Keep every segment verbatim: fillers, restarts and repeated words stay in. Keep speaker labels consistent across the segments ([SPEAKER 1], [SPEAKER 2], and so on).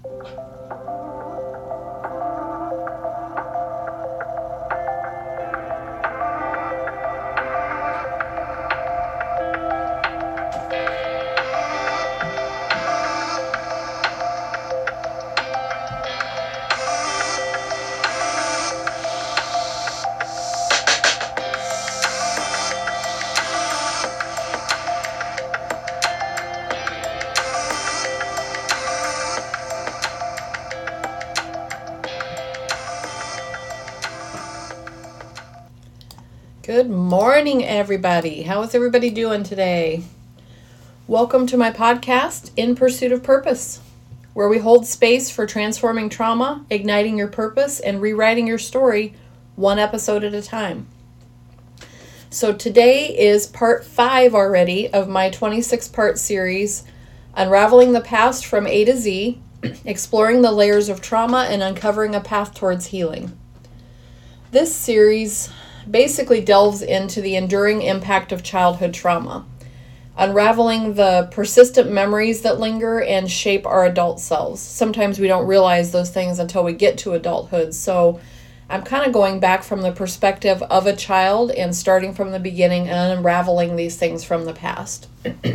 [SPEAKER 1] Good morning, everybody. How is everybody doing today? Welcome to my podcast, In Pursuit of Purpose, where we hold space for transforming trauma, igniting your purpose, and rewriting your story one episode at a time. So today is part five already of my twenty-six part series, Unraveling the Past from A to Z, exploring the layers of trauma and uncovering a path towards healing. This series basically delves into the enduring impact of childhood trauma, unraveling the persistent memories that linger and shape our adult selves. Sometimes we don't realize those things until we get to adulthood. So I'm kind of going back from the perspective of a child and starting from the beginning and unraveling these things from the past.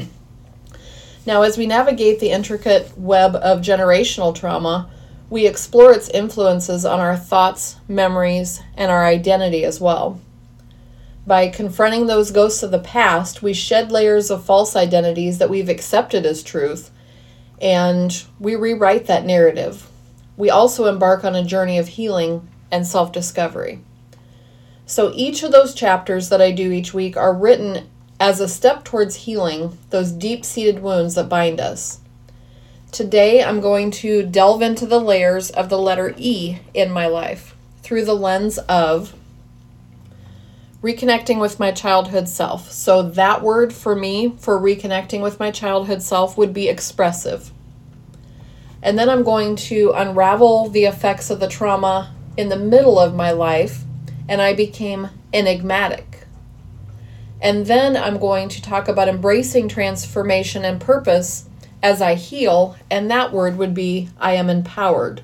[SPEAKER 1] Now, as we navigate the intricate web of generational trauma, we explore its influences on our thoughts, memories, and our identity as well. By confronting those ghosts of the past, we shed layers of false identities that we've accepted as truth, and we rewrite that narrative. We also embark on a journey of healing and self-discovery. So each of those chapters that I do each week are written as a step towards healing those deep-seated wounds that bind us. Today, I'm going to delve into the layers of the letter E in my life through the lens of reconnecting with my childhood self. So that word for me for reconnecting with my childhood self would be expressive. And then I'm going to unravel the effects of the trauma in the middle of my life, and I became enigmatic. And then I'm going to talk about embracing transformation and purpose as I heal, and that word would be I am empowered.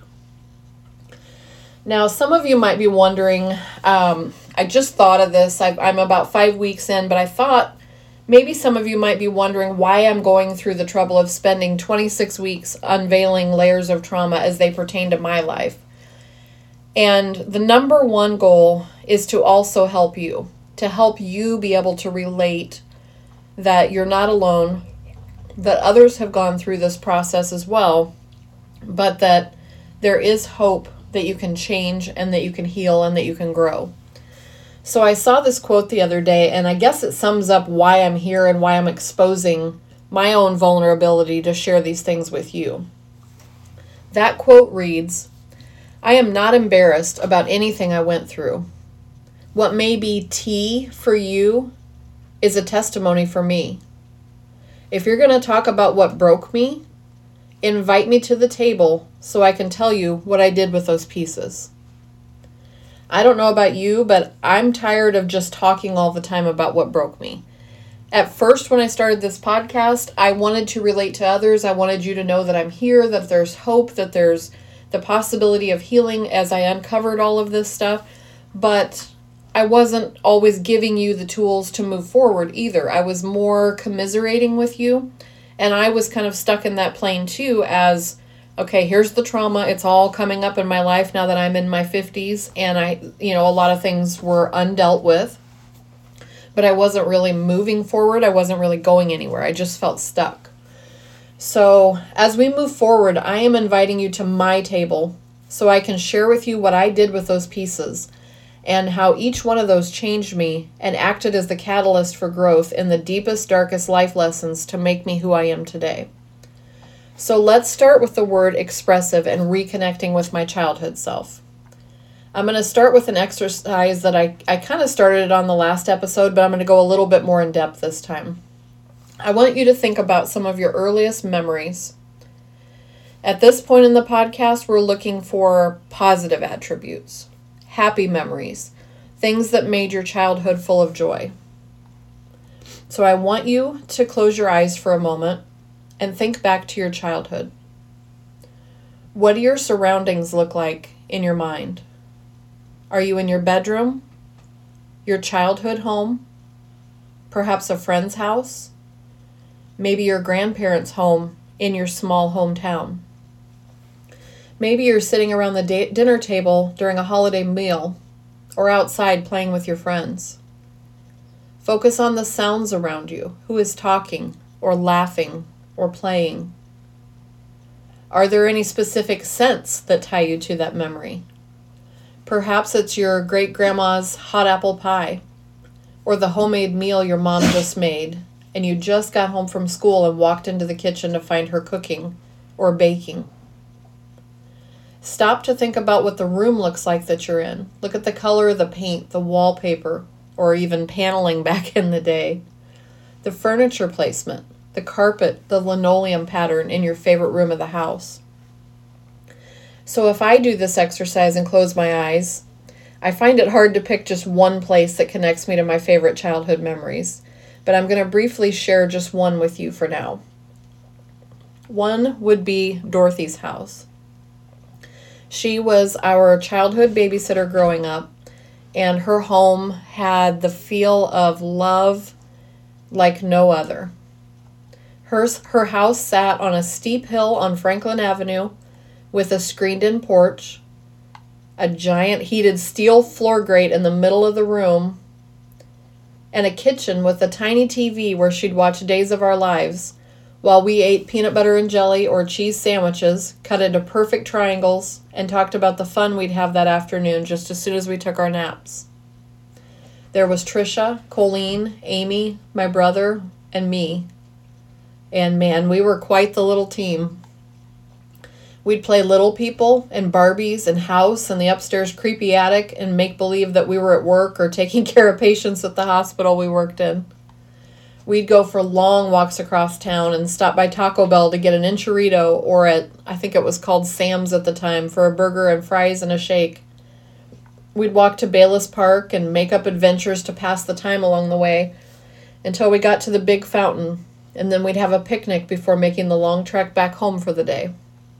[SPEAKER 1] Now, some of you might be wondering, um, I just thought of this, I, I'm about five weeks in, but I thought maybe some of you might be wondering why I'm going through the trouble of spending twenty-six weeks unveiling layers of trauma as they pertain to my life. And the number one goal is to also help you, to help you be able to relate that you're not alone, that others have gone through this process as well, but that there is hope that you can change and that you can heal and that you can grow. So I saw this quote the other day, and I guess it sums up why I'm here and why I'm exposing my own vulnerability to share these things with you. That quote reads, "I am not embarrassed about anything I went through. What may be tea for you is a testimony for me. If you're going to talk about what broke me, invite me to the table so I can tell you what I did with those pieces." I don't know about you, but I'm tired of just talking all the time about what broke me. At first, when I started this podcast, I wanted to relate to others. I wanted you to know that I'm here, that there's hope, that there's the possibility of healing as I uncovered all of this stuff. But I wasn't always giving you the tools to move forward either. I was more commiserating with you, and I was kind of stuck in that plane too as, okay, here's the trauma. It's all coming up in my life now that I'm in my fifties, and I, you know, a lot of things were undealt with, but I wasn't really moving forward. I wasn't really going anywhere. I just felt stuck. So as we move forward, I am inviting you to my table so I can share with you what I did with those pieces, and how each one of those changed me and acted as the catalyst for growth in the deepest, darkest life lessons to make me who I am today. So let's start with the word expressive and reconnecting with my childhood self. I'm going to start with an exercise that I, I kind of started it on the last episode, but I'm going to go a little bit more in depth this time. I want you to think about some of your earliest memories. At this point in the podcast, we're looking for positive attributes. Happy memories, things that made your childhood full of joy. So I want you to close your eyes for a moment and think back to your childhood. What do your surroundings look like in your mind? Are you in your bedroom? Your childhood home? Perhaps a friend's house? Maybe your grandparents' home in your small hometown. Maybe you're sitting around the da- dinner table during a holiday meal or outside playing with your friends. Focus on the sounds around you. Who is talking or laughing or playing? Are there any specific scents that tie you to that memory? Perhaps it's your great-grandma's hot apple pie or the homemade meal your mom just made and you just got home from school and walked into the kitchen to find her cooking or baking. Stop to think about what the room looks like that you're in. Look at the color of the paint, the wallpaper, or even paneling back in the day. The furniture placement, the carpet, the linoleum pattern in your favorite room of the house. So if I do this exercise and close my eyes, I find it hard to pick just one place that connects me to my favorite childhood memories, but I'm going to briefly share just one with you for now. One would be Dorothy's house. She was our childhood babysitter growing up, and her home had the feel of love like no other. Her, her house sat on a steep hill on Franklin Avenue with a screened-in porch, a giant heated steel floor grate in the middle of the room, and a kitchen with a tiny T V where she'd watch Days of Our Lives while we ate peanut butter and jelly or cheese sandwiches, cut into perfect triangles, and talked about the fun we'd have that afternoon just as soon as we took our naps. There was Trisha, Colleen, Amy, my brother, and me. And man, we were quite the little team. We'd play Little People and Barbies and House in the upstairs creepy attic and make believe that we were at work or taking care of patients at the hospital we worked in. We'd go for long walks across town and stop by Taco Bell to get an enchilada or at, I think it was called Sam's at the time, for a burger and fries and a shake. We'd walk to Bayless Park and make up adventures to pass the time along the way until we got to the big fountain, and then we'd have a picnic before making the long trek back home for the day.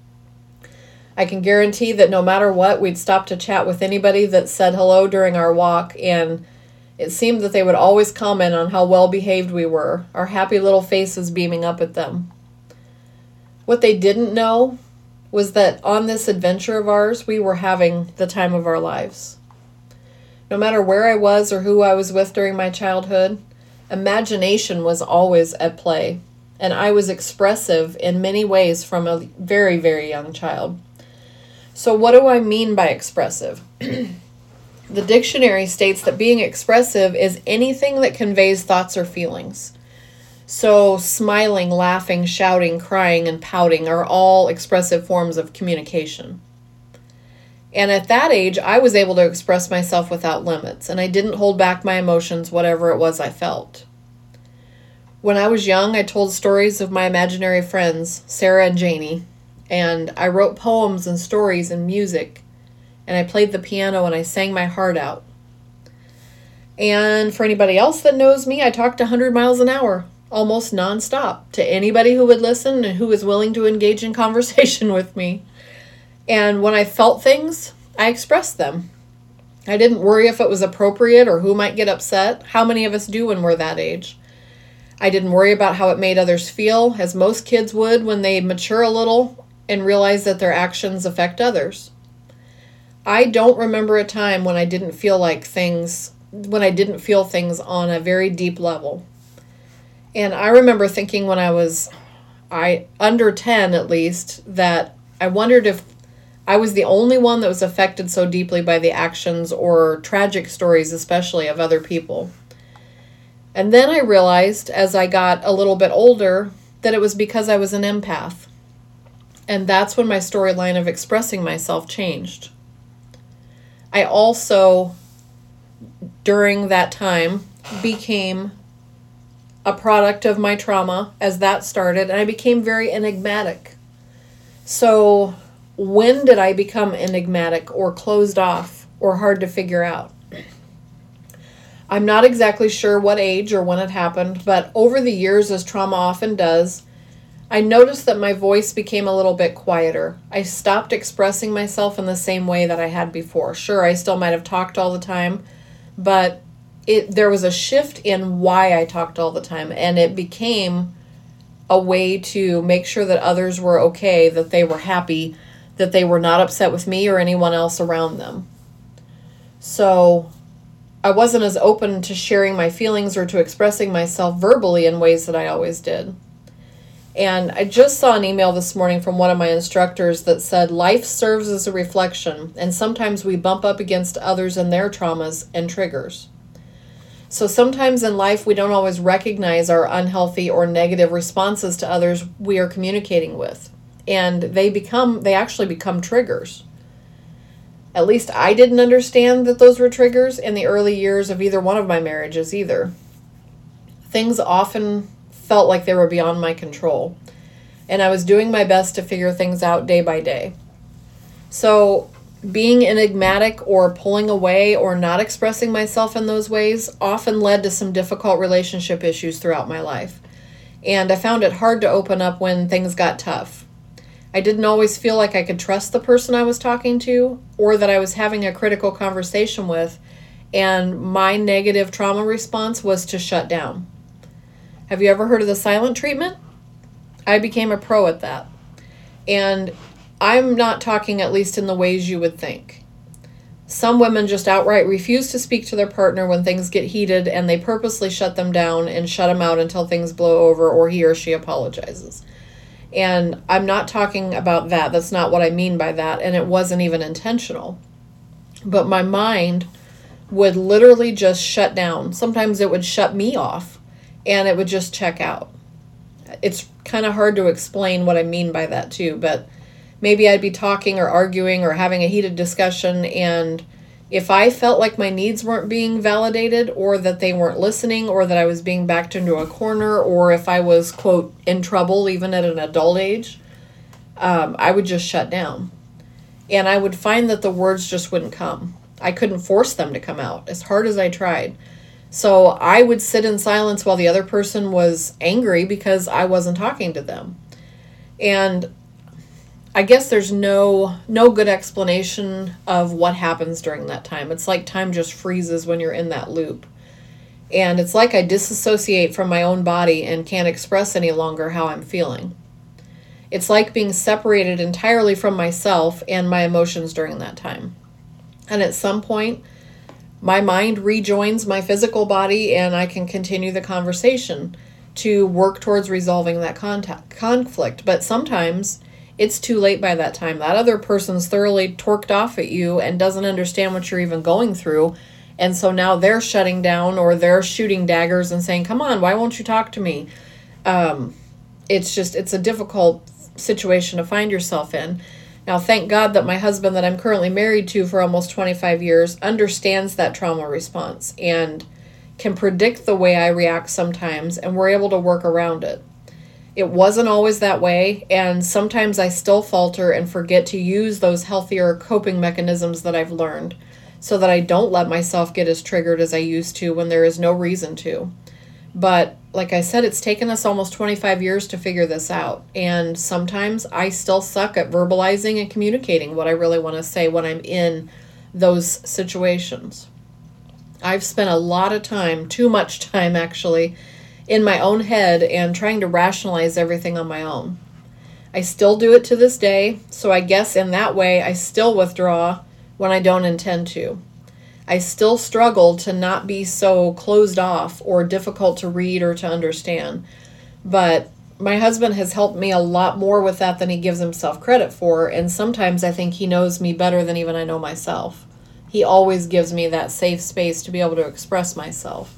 [SPEAKER 1] I can guarantee that no matter what, we'd stop to chat with anybody that said hello during our walk, and it seemed that they would always comment on how well behaved we were, our happy little faces beaming up at them. What they didn't know was that on this adventure of ours, we were having the time of our lives. No matter where I was or who I was with during my childhood, imagination was always at play, and I was expressive in many ways from a very, very young child. So what do I mean by expressive? The dictionary states that being expressive is anything that conveys thoughts or feelings. So smiling, laughing, shouting, crying, and pouting are all expressive forms of communication. And at that age, I was able to express myself without limits, and I didn't hold back my emotions, whatever it was I felt. When I was young, I told stories of my imaginary friends, Sarah and Janie, and I wrote poems and stories and music, and I played the piano and I sang my heart out. And for anybody else that knows me, I talked one hundred miles an hour, almost nonstop, to anybody who would listen and who was willing to engage in conversation with me. And when I felt things, I expressed them. I didn't worry if it was appropriate or who might get upset. How many of us do when we're that age? I didn't worry about how it made others feel, as most kids would when they mature a little and realize that their actions affect others. I don't remember a time when I didn't feel like things, when I didn't feel things on a very deep level. And I remember thinking when I was I under ten at least, that I wondered if I was the only one that was affected so deeply by the actions or tragic stories, especially of other people. And then I realized as I got a little bit older that it was because I was an empath. And that's when my storyline of expressing myself changed. I also, during that time, became a product of my trauma as that started, and I became very enigmatic. So when did I become enigmatic or closed off or hard to figure out? I'm not exactly sure what age or when it happened, but over the years, as trauma often does, I noticed that my voice became a little bit quieter. I stopped expressing myself in the same way that I had before. Sure, I still might have talked all the time, but it there was a shift in why I talked all the time, and it became a way to make sure that others were okay, that they were happy, that they were not upset with me or anyone else around them. So I wasn't as open to sharing my feelings or to expressing myself verbally in ways that I always did. And I just saw an email this morning from one of my instructors that said, life serves as a reflection, and sometimes we bump up against others and their traumas and triggers. So sometimes in life we don't always recognize our unhealthy or negative responses to others we are communicating with. And they become, they actually become triggers. At least I didn't understand that those were triggers in the early years of either one of my marriages either. Things often felt like they were beyond my control, and I was doing my best to figure things out day by day. So being enigmatic or pulling away or not expressing myself in those ways often led to some difficult relationship issues throughout my life. And I found it hard to open up when things got tough. I didn't always feel like I could trust the person I was talking to or that I was having a critical conversation with, and my negative trauma response was to shut down. Have you ever heard of the silent treatment? I became a pro at that. And I'm not talking at least in the ways you would think. Some women just outright refuse to speak to their partner when things get heated, and they purposely shut them down and shut them out until things blow over or he or she apologizes. And I'm not talking about that. That's not what I mean by that. And it wasn't even intentional. But my mind would literally just shut down. Sometimes it would shut me off and it would just check out. It's kind of hard to explain what I mean by that too. But maybe I'd be talking or arguing or having a heated discussion, and if I felt like my needs weren't being validated or that they weren't listening or that I was being backed into a corner, or if I was, quote, in trouble even at an adult age, um, I would just shut down. And I would find that the words just wouldn't come. I couldn't force them to come out as hard as I tried. So I would sit in silence while the other person was angry because I wasn't talking to them. And I guess there's no no good explanation of what happens during that time. It's like time just freezes when you're in that loop. And it's like I disassociate from my own body and can't express any longer how I'm feeling. It's like being separated entirely from myself and my emotions during that time. And at some point, my mind rejoins my physical body and I can continue the conversation to work towards resolving that contact, conflict. But sometimes it's too late by that time. That other person's thoroughly torqued off at you and doesn't understand what you're even going through. And so now they're shutting down or they're shooting daggers and saying, come on, why won't you talk to me? Um, it's just, it's a difficult situation to find yourself in. Now, thank God that my husband that I'm currently married to for almost twenty-five years understands that trauma response and can predict the way I react sometimes, and we're able to work around it. It wasn't always that way, and sometimes I still falter and forget to use those healthier coping mechanisms that I've learned so that I don't let myself get as triggered as I used to when there is no reason to. But like I said, it's taken us almost twenty-five years to figure this out, and sometimes I still suck at verbalizing and communicating what I really want to say when I'm in those situations. I've spent a lot of time, too much time actually, in my own head and trying to rationalize everything on my own. I still do it to this day, so I guess in that way I still withdraw when I don't intend to. I still struggle to not be so closed off or difficult to read or to understand. But my husband has helped me a lot more with that than he gives himself credit for, and sometimes I think he knows me better than even I know myself. He always gives me that safe space to be able to express myself.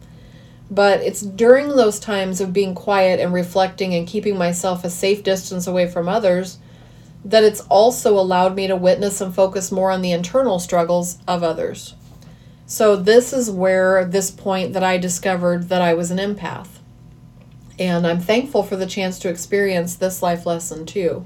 [SPEAKER 1] But it's during those times of being quiet and reflecting and keeping myself a safe distance away from others that it's also allowed me to witness and focus more on the internal struggles of others. So this is where this point that I discovered that I was an empath. And I'm thankful for the chance to experience this life lesson too.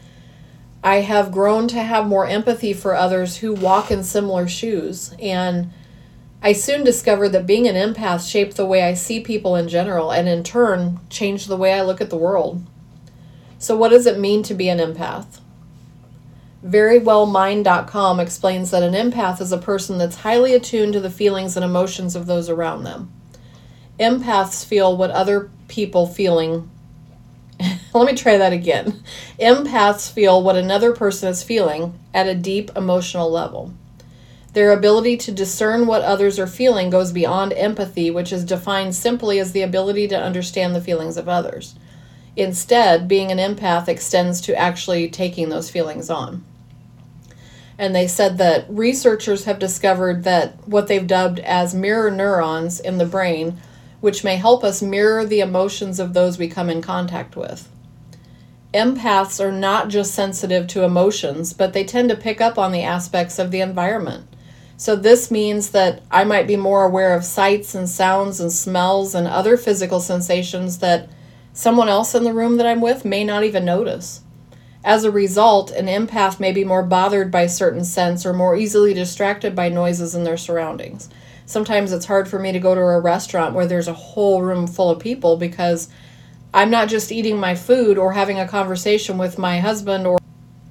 [SPEAKER 1] I have grown to have more empathy for others who walk in similar shoes, and I soon discovered that being an empath shaped the way I see people in general, and in turn changed the way I look at the world. So what does it mean to be an empath? very well mind dot com explains that an empath is a person that's highly attuned to the feelings and emotions of those around them. Empaths feel what other people feeling. Let me try that again. Empaths feel what another person is feeling at a deep emotional level. Their ability to discern what others are feeling goes beyond empathy, which is defined simply as the ability to understand the feelings of others. Instead, being an empath extends to actually taking those feelings on. And they said that researchers have discovered that what they've dubbed as mirror neurons in the brain, which may help us mirror the emotions of those we come in contact with. Empaths are not just sensitive to emotions, but they tend to pick up on the aspects of the environment. So this means that I might be more aware of sights and sounds and smells and other physical sensations that someone else in the room that I'm with may not even notice. As a result, an empath may be more bothered by certain scents or more easily distracted by noises in their surroundings. Sometimes it's hard for me to go to a restaurant where there's a whole room full of people because I'm not just eating my food or having a conversation with my husband, or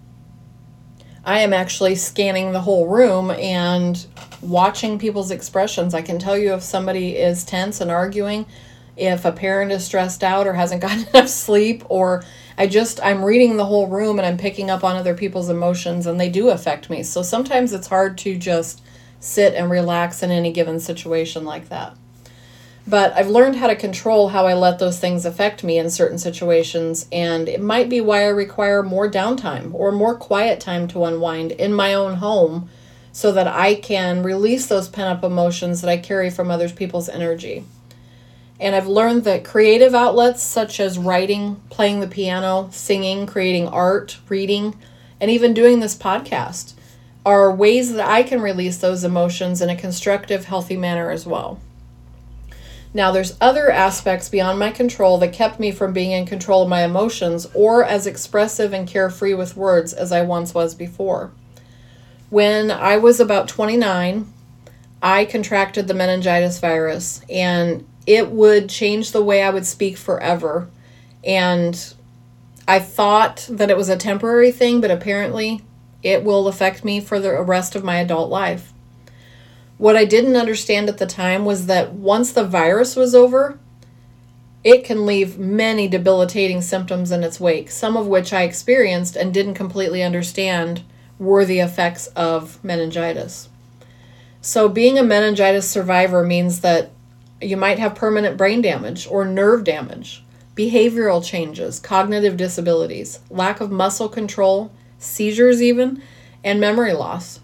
[SPEAKER 1] I am actually scanning the whole room and watching people's expressions. I can tell you if somebody is tense and arguing, if a parent is stressed out or hasn't gotten enough sleep, or I just, I'm reading the whole room and I'm picking up on other people's emotions, and they do affect me. So sometimes it's hard to just sit and relax in any given situation like that. But I've learned how to control how I let those things affect me in certain situations, and it might be why I require more downtime or more quiet time to unwind in my own home so that I can release those pent-up emotions that I carry from other people's energy. And I've learned that creative outlets such as writing, playing the piano, singing, creating art, reading, and even doing this podcast are ways that I can release those emotions in a constructive, healthy manner as well. Now, there's other aspects beyond my control that kept me from being in control of my emotions or as expressive and carefree with words as I once was before. When I was about twenty-nine, I contracted the meningitis virus, and it would change the way I would speak forever. And I thought that it was a temporary thing, but apparently it will affect me for the rest of my adult life. What I didn't understand at the time was that once the virus was over, it can leave many debilitating symptoms in its wake, some of which I experienced and didn't completely understand were the effects of meningitis. So being a meningitis survivor means that you might have permanent brain damage or nerve damage, behavioral changes, cognitive disabilities, lack of muscle control, seizures even, and memory loss.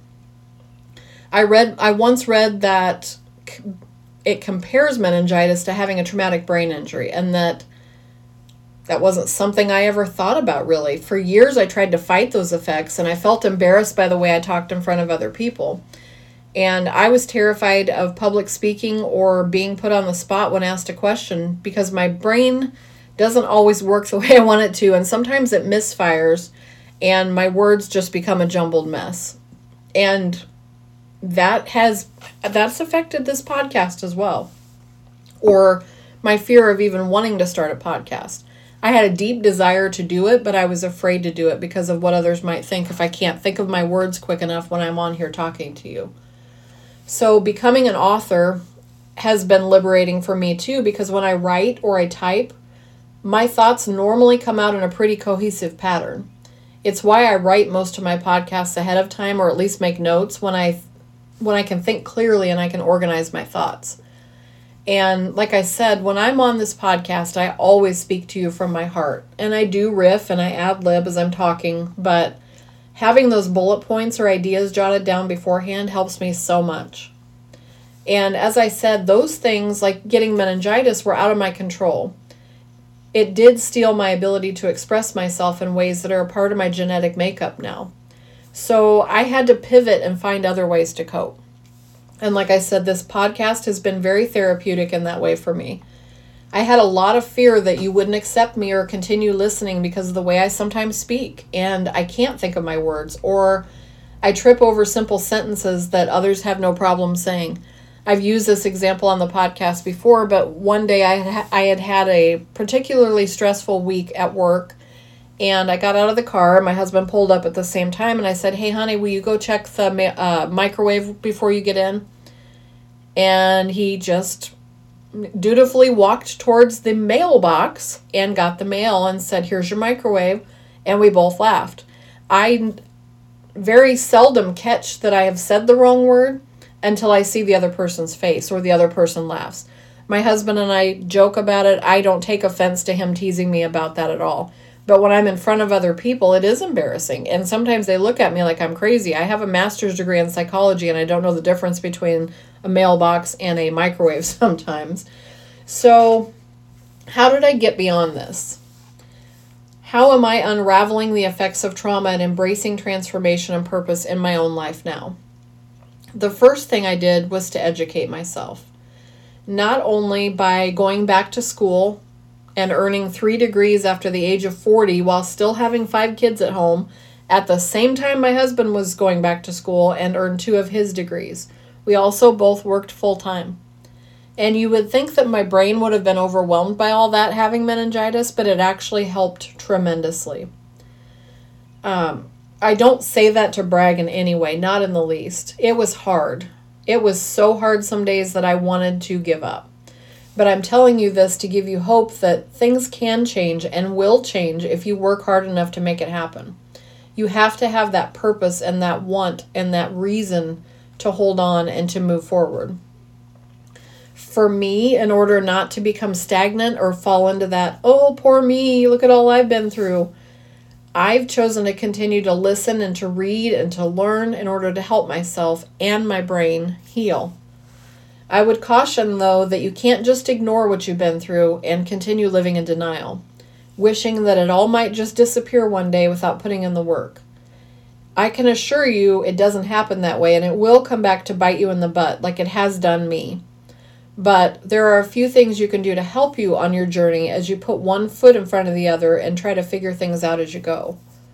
[SPEAKER 1] I read, I once read that it compares meningitis to having a traumatic brain injury, and that that wasn't something I ever thought about really. For years I tried to fight those effects, and I felt embarrassed by the way I talked in front of other people. And I was terrified of public speaking or being put on the spot when asked a question because my brain doesn't always work the way I want it to, and sometimes it misfires and my words just become a jumbled mess. And that has that's affected this podcast as well, or my fear of even wanting to start a podcast. I had a deep desire to do it, but I was afraid to do it because of what others might think if I can't think of my words quick enough when I'm on here talking to you. So becoming an author has been liberating for me too, because when I write or I type, my thoughts normally come out in a pretty cohesive pattern. It's why I write most of my podcasts ahead of time, or at least make notes when I when I can think clearly and I can organize my thoughts. And like I said, when I'm on this podcast, I always speak to you from my heart. And I do riff and I ad-lib as I'm talking, but having those bullet points or ideas jotted down beforehand helps me so much. And as I said, those things like getting meningitis were out of my control. It did steal my ability to express myself in ways that are a part of my genetic makeup now. So I had to pivot and find other ways to cope. And like I said, this podcast has been very therapeutic in that way for me. I had a lot of fear that you wouldn't accept me or continue listening because of the way I sometimes speak, and I can't think of my words, or I trip over simple sentences that others have no problem saying. I've used this example on the podcast before, but one day I, ha- I had had a particularly stressful week at work, And I got out of the car. My husband pulled up at the same time. And I said, hey, honey, will you go check the uh, microwave before you get in? And he just dutifully walked towards the mailbox and got the mail and said, here's your microwave. And we both laughed. I very seldom catch that I have said the wrong word until I see the other person's face or the other person laughs. My husband and I joke about it. I don't take offense to him teasing me about that at all. But when I'm in front of other people, it is embarrassing. And sometimes they look at me like I'm crazy. I have a master's degree in psychology, and I don't know the difference between a mailbox and a microwave sometimes. So how did I get beyond this? How am I unraveling the effects of trauma and embracing transformation and purpose in my own life now? The first thing I did was to educate myself. Not only by going back to school and earning three degrees after the age of forty while still having five kids at home, at the same time my husband was going back to school and earned two of his degrees. We also both worked full-time. And you would think that my brain would have been overwhelmed by all that having meningitis, but it actually helped tremendously. Um, I don't say that to brag in any way, not in the least. It was hard. It was so hard some days that I wanted to give up. But I'm telling you this to give you hope that things can change and will change if you work hard enough to make it happen. You have to have that purpose and that want and that reason to hold on and to move forward. For me, in order not to become stagnant or fall into that, oh, poor me, look at all I've been through, I've chosen to continue to listen and to read and to learn in order to help myself and my brain heal. I would caution, though, that you can't just ignore what you've been through and continue living in denial, wishing that it all might just disappear one day without putting in the work. I can assure you it doesn't happen that way, and it will come back to bite you in the butt like it has done me. But there are a few things you can do to help you on your journey as you put one foot in front of the other and try to figure things out as you go.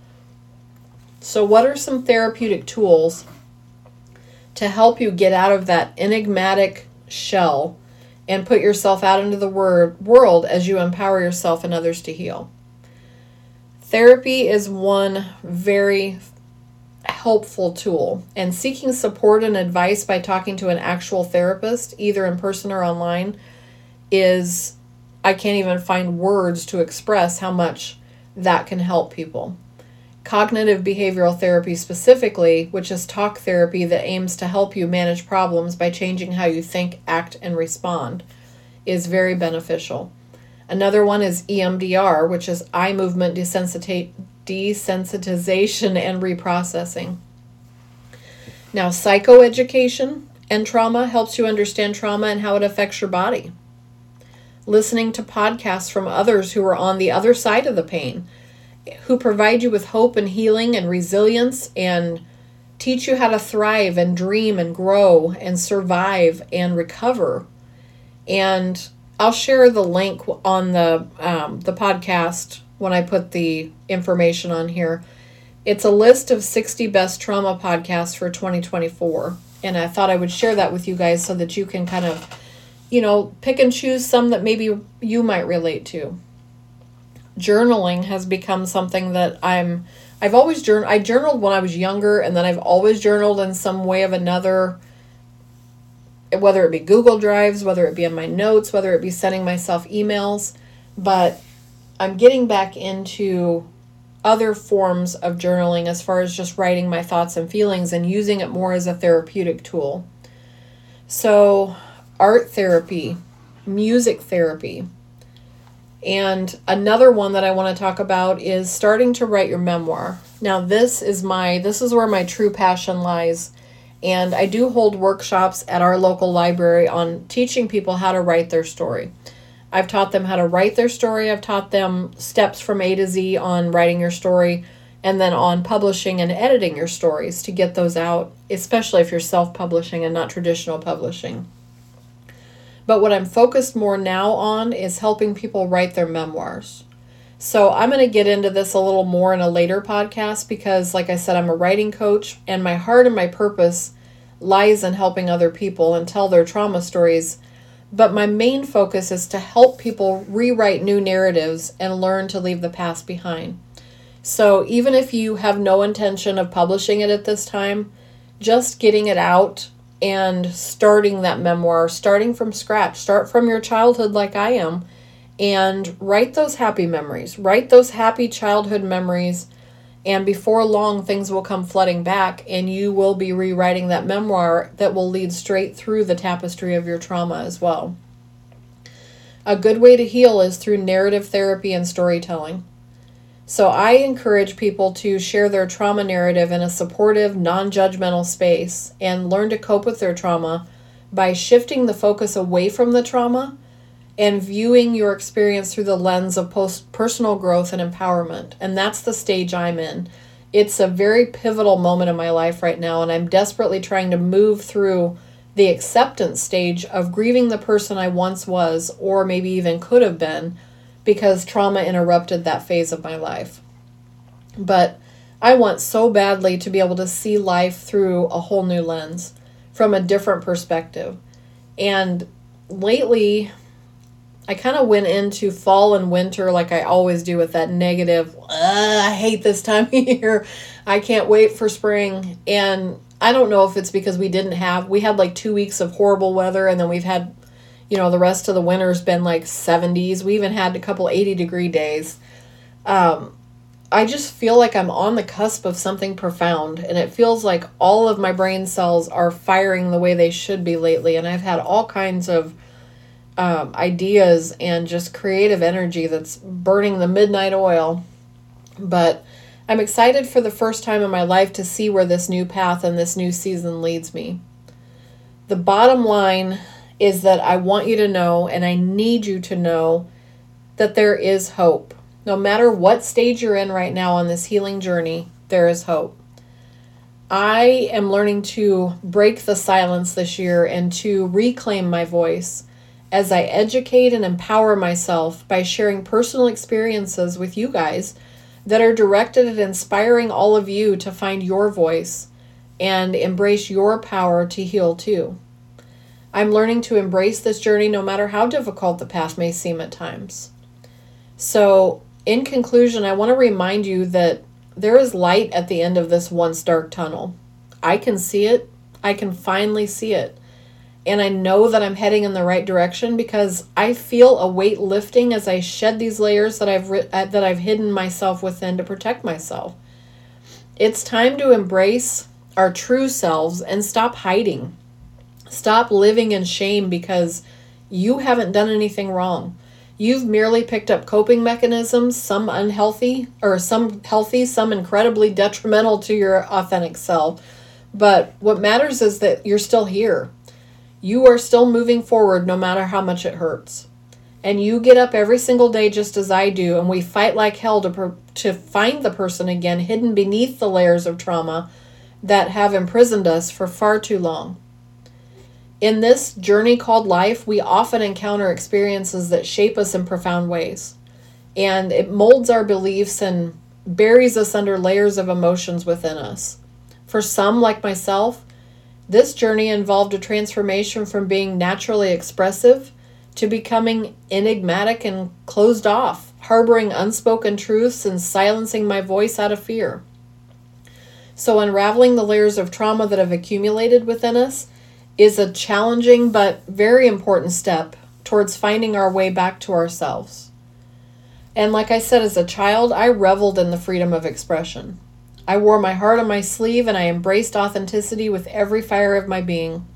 [SPEAKER 1] So what are some therapeutic tools to help you get out of that enigmatic shell and put yourself out into the wor- world as you empower yourself and others to heal? Therapy is one very helpful tool, and seeking support and advice by talking to an actual therapist, either in person or online, is, I can't even find words to express how much that can help people. Cognitive behavioral therapy specifically, which is talk therapy that aims to help you manage problems by changing how you think, act, and respond, is very beneficial. Another one is E M D R, which is eye movement desensita- desensitization and reprocessing. Now, psychoeducation and trauma helps you understand trauma and how it affects your body. Listening to podcasts from others who are on the other side of the pain, who provide you with hope and healing and resilience and teach you how to thrive and dream and grow and survive and recover. And I'll share the link on the um, the podcast when I put the information on here. It's a list of sixty best trauma podcasts for twenty twenty-four. And I thought I would share that with you guys so that you can kind of, you know, pick and choose some that maybe you might relate to. Journaling has become something that I'm, I've always journaled. I journaled when I was younger, and then I've always journaled in some way of another, whether it be Google Drives, whether it be in my notes, whether it be sending myself emails. But I'm getting back into other forms of journaling as far as just writing my thoughts and feelings and using it more as a therapeutic tool. So art therapy, music therapy. And another one that I want to talk about is starting to write your memoir. Now this is my, this is where my true passion lies. And I do hold workshops at our local library on teaching people how to write their story. I've taught them how to write their story. I've taught them steps from A to Z on writing your story, and then on publishing and editing your stories to get those out, especially if you're self-publishing and not traditional publishing. But what I'm focused more now on is helping people write their memoirs. So I'm going to get into this a little more in a later podcast because, like I said, I'm a writing coach, and my heart and my purpose lies in helping other people and tell their trauma stories. But my main focus is to help people rewrite new narratives and learn to leave the past behind. So even if you have no intention of publishing it at this time, just getting it out and starting that memoir, starting from scratch, start from your childhood like I am, and write those happy memories, write those happy childhood memories, and before long things will come flooding back and you will be rewriting that memoir that will lead straight through the tapestry of your trauma as well. A good way to heal is through narrative therapy and storytelling. So I encourage people to share their trauma narrative in a supportive, non-judgmental space and learn to cope with their trauma by shifting the focus away from the trauma and viewing your experience through the lens of post personal growth and empowerment. And that's the stage I'm in. It's a very pivotal moment in my life right now, and I'm desperately trying to move through the acceptance stage of grieving the person I once was, or maybe even could have been, because trauma interrupted that phase of my life. But I want so badly to be able to see life through a whole new lens, from a different perspective. And lately, I kind of went into fall and winter like I always do with that negative, I hate this time of year, I can't wait for spring. And I don't know if it's because we didn't have, we had like two weeks of horrible weather, and then we've had, you know, the rest of the winter's been like seventies. We even had a couple eighty degree days. Um, I just feel like I'm on the cusp of something profound, and it feels like all of my brain cells are firing the way they should be lately. And I've had all kinds of um, ideas and just creative energy that's burning the midnight oil. But I'm excited for the first time in my life to see where this new path and this new season leads me. The bottom line is that I want you to know, and I need you to know, that there is hope. No matter what stage you're in right now on this healing journey, there is hope. I am learning to break the silence this year and to reclaim my voice as I educate and empower myself by sharing personal experiences with you guys that are directed at inspiring all of you to find your voice and embrace your power to heal too. I'm learning to embrace this journey no matter how difficult the path may seem at times. So, in conclusion, I want to remind you that there is light at the end of this once dark tunnel. I can see it. I can finally see it. And I know that I'm heading in the right direction because I feel a weight lifting as I shed these layers that I've ri- that I've hidden myself within to protect myself. It's time to embrace our true selves and stop hiding. Stop living in shame because you haven't done anything wrong. You've merely picked up coping mechanisms, some unhealthy, or some healthy, some incredibly detrimental to your authentic self. But what matters is that you're still here. You are still moving forward no matter how much it hurts. And you get up every single day just as I do, and we fight like hell to, per- to find the person again hidden beneath the layers of trauma that have imprisoned us for far too long. In this journey called life, we often encounter experiences that shape us in profound ways. And it molds our beliefs and buries us under layers of emotions within us. For some, like myself, this journey involved a transformation from being naturally expressive to becoming enigmatic and closed off, harboring unspoken truths and silencing my voice out of fear. So unraveling the layers of trauma that have accumulated within us is a challenging but very important step towards finding our way back to ourselves. And like I said, as a child, I reveled in the freedom of expression. I wore my heart on my sleeve and I embraced authenticity with every fiber of my being.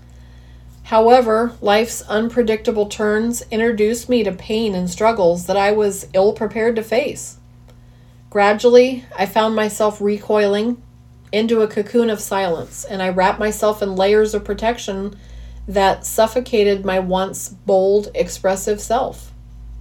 [SPEAKER 1] However, life's unpredictable turns introduced me to pain and struggles that I was ill-prepared to face. Gradually, I found myself recoiling into a cocoon of silence, and I wrapped myself in layers of protection that suffocated my once bold, expressive self.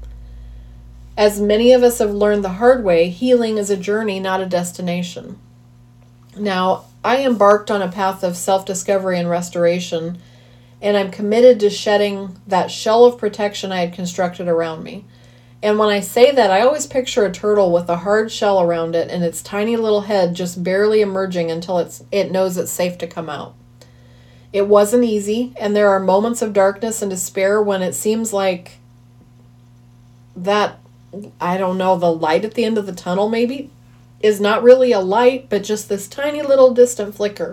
[SPEAKER 1] As many of us have learned the hard way, healing is a journey, not a destination. Now, I embarked on a path of self-discovery and restoration, and I'm committed to shedding that shell of protection I had constructed around me. And when I say that, I always picture a turtle with a hard shell around it and its tiny little head just barely emerging until it's, it knows it's safe to come out. It wasn't easy, and there are moments of darkness and despair when it seems like that, I don't know, the light at the end of the tunnel maybe is not really a light, but just this tiny little distant flicker.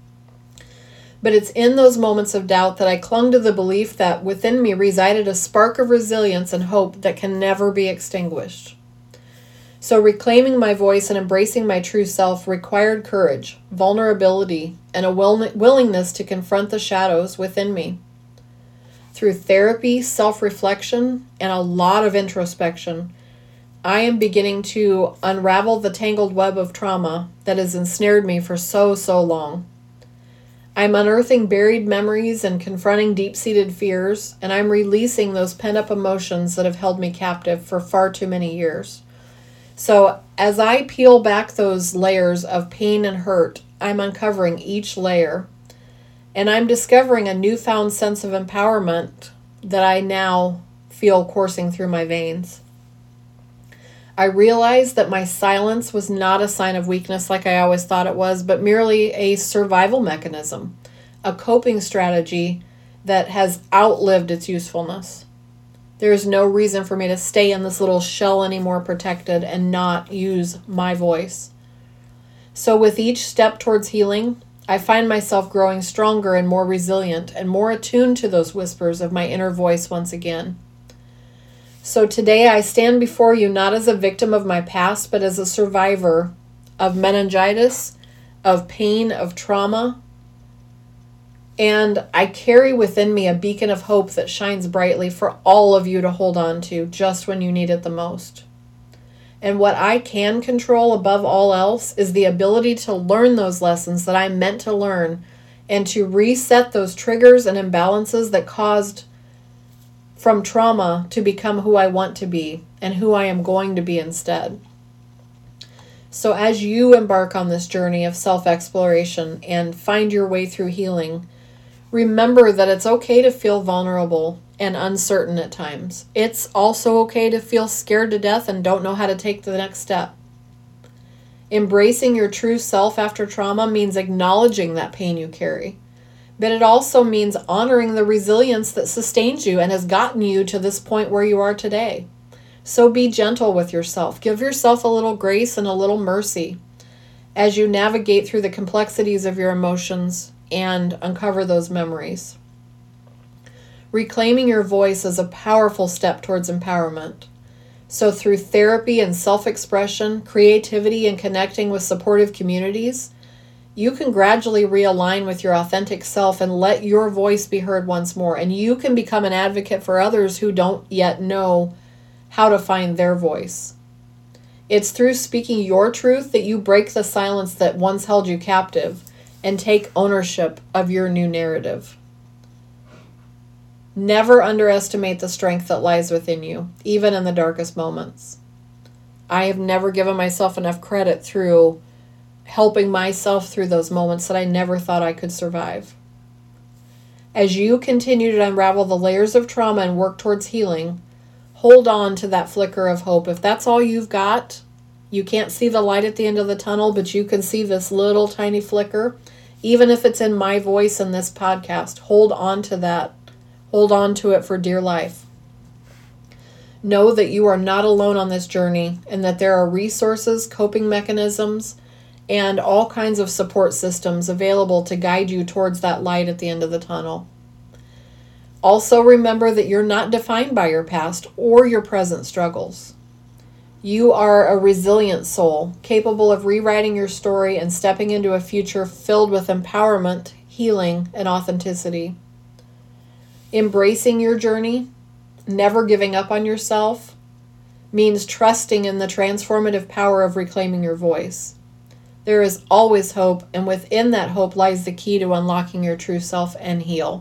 [SPEAKER 1] But it's in those moments of doubt that I clung to the belief that within me resided a spark of resilience and hope that can never be extinguished. So reclaiming my voice and embracing my true self required courage, vulnerability, and a will- willingness to confront the shadows within me. Through therapy, self-reflection, and a lot of introspection, I am beginning to unravel the tangled web of trauma that has ensnared me for so, so long. I'm unearthing buried memories and confronting deep-seated fears, and I'm releasing those pent-up emotions that have held me captive for far too many years. So as I peel back those layers of pain and hurt, I'm uncovering each layer, and I'm discovering a newfound sense of empowerment that I now feel coursing through my veins. I realized that my silence was not a sign of weakness like I always thought it was, but merely a survival mechanism, a coping strategy that has outlived its usefulness. There is no reason for me to stay in this little shell anymore protected and not use my voice. So with each step towards healing, I find myself growing stronger and more resilient and more attuned to those whispers of my inner voice once again. So today I stand before you not as a victim of my past, but as a survivor of meningitis, of pain, of trauma. And I carry within me a beacon of hope that shines brightly for all of you to hold on to just when you need it the most. And what I can control above all else is the ability to learn those lessons that I'm meant to learn and to reset those triggers and imbalances that caused from trauma to become who I want to be and who I am going to be instead. So as you embark on this journey of self-exploration and find your way through healing, remember that it's okay to feel vulnerable and uncertain at times. It's also okay to feel scared to death and don't know how to take the next step. Embracing your true self after trauma means acknowledging that pain you carry. But it also means honoring the resilience that sustains you and has gotten you to this point where you are today. So be gentle with yourself. Give yourself a little grace and a little mercy as you navigate through the complexities of your emotions and uncover those memories. Reclaiming your voice is a powerful step towards empowerment. So through therapy and self-expression, creativity, and connecting with supportive communities, you can gradually realign with your authentic self and let your voice be heard once more. And you can become an advocate for others who don't yet know how to find their voice. It's through speaking your truth that you break the silence that once held you captive and take ownership of your new narrative. Never underestimate the strength that lies within you, even in the darkest moments. I have never given myself enough credit through helping myself through those moments that I never thought I could survive. As you continue to unravel the layers of trauma and work towards healing, hold on to that flicker of hope. If that's all you've got, you can't see the light at the end of the tunnel, but you can see this little tiny flicker. Even if it's in my voice in this podcast, hold on to that. Hold on to it for dear life. Know that you are not alone on this journey and that there are resources, coping mechanisms, and all kinds of support systems available to guide you towards that light at the end of the tunnel. Also remember that you're not defined by your past or your present struggles. You are a resilient soul, capable of rewriting your story and stepping into a future filled with empowerment, healing, and authenticity. Embracing your journey, never giving up on yourself, means trusting in the transformative power of reclaiming your voice. There is always hope, and within that hope lies the key to unlocking your true self and heal.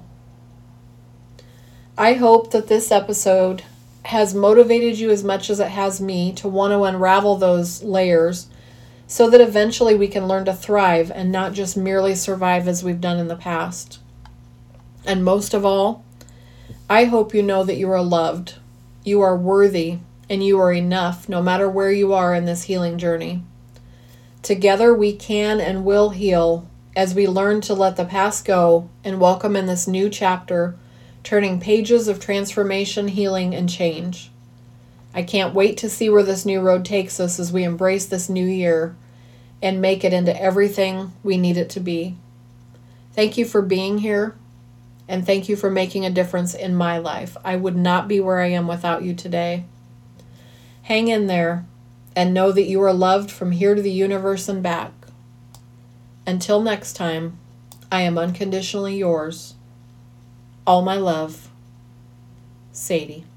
[SPEAKER 1] I hope that this episode has motivated you as much as it has me to want to unravel those layers so that eventually we can learn to thrive and not just merely survive as we've done in the past. And most of all, I hope you know that you are loved, you are worthy, and you are enough no matter where you are in this healing journey. Together we can and will heal as we learn to let the past go and welcome in this new chapter, turning pages of transformation, healing, and change. I can't wait to see where this new road takes us as we embrace this new year and make it into everything we need it to be. Thank you for being here, and thank you for making a difference in my life. I would not be where I am without you today. Hang in there and know that you are loved from here to the universe and back. Until next time, I am unconditionally yours. All my love, Sadie.